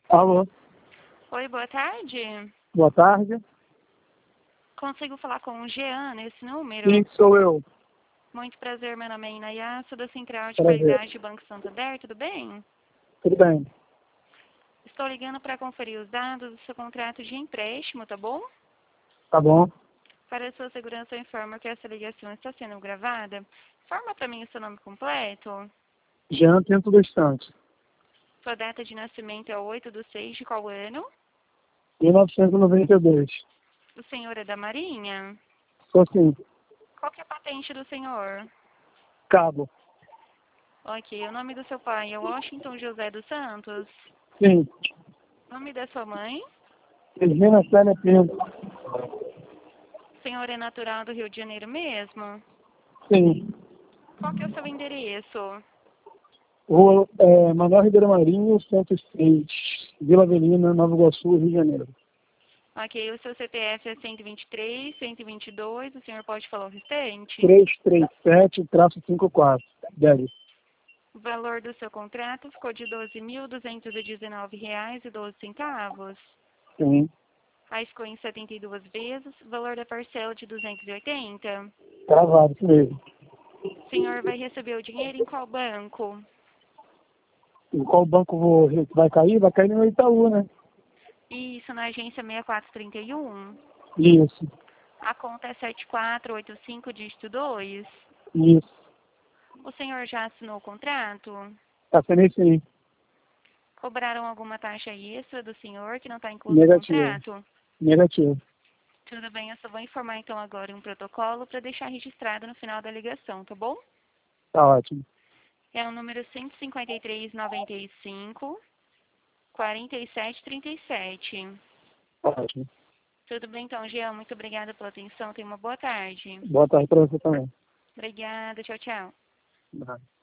Alô, Oi, boa tarde. boa tarde. Consigo falar com o Jean nesse número? Sim, sou eu. Muito prazer, meu nome é Inaya, sou da Central de Prazer. Qualidade do Banco Santander, tudo bem? Tudo bem? Estou ligando para conferir os dados do seu contrato de empréstimo, tá bom? Tá bom. Para a sua segurança, eu informo que essa ligação está sendo gravada. Informa para mim o seu nome completo. Jean Pinto dos Santos, Sua data de nascimento é 8/6 de qual ano? 1992. O senhor é da Marinha? Sou sim. Qual que é a patente do senhor? Cabo. Ok, o nome do seu pai é Washington José dos Santos? Sim. O nome da sua mãe? Regina Célia Pinto. O senhor é natural do Rio de Janeiro mesmo? Sim. Qual que é o seu endereço? Rua Manuel Ribeiro Marinho, 103, Vila Avelina, Nova Iguaçu, Rio de Janeiro. Ok, o seu CPF é 123, 122, o senhor pode falar o restante? 337-54. Deve. O valor do seu contrato ficou de R$ 12.219,12. Sim. Aí ficou em 72 vezes, o valor da parcela de 280. Travado, isso mesmo. O senhor vai receber o dinheiro em qual banco? Em qual banco vai cair? Vai cair no Itaú, né? Isso, na agência 6431. Isso. A conta é 7485, dígito 2. Isso. O senhor já assinou o contrato? Assinei sim. Cobraram alguma taxa extra do senhor que não está incluso no Negativo. contrato? Negativo. Tudo bem, eu só vou informar então agora um protocolo para deixar registrado no final da ligação, tá bom? Tá ótimo. É o número 15395 4737. Tá ótimo. Tudo bem então, Jean, muito obrigada pela atenção, tenha uma boa tarde. Boa tarde para você também. Obrigada, tchau, tchau. Tá.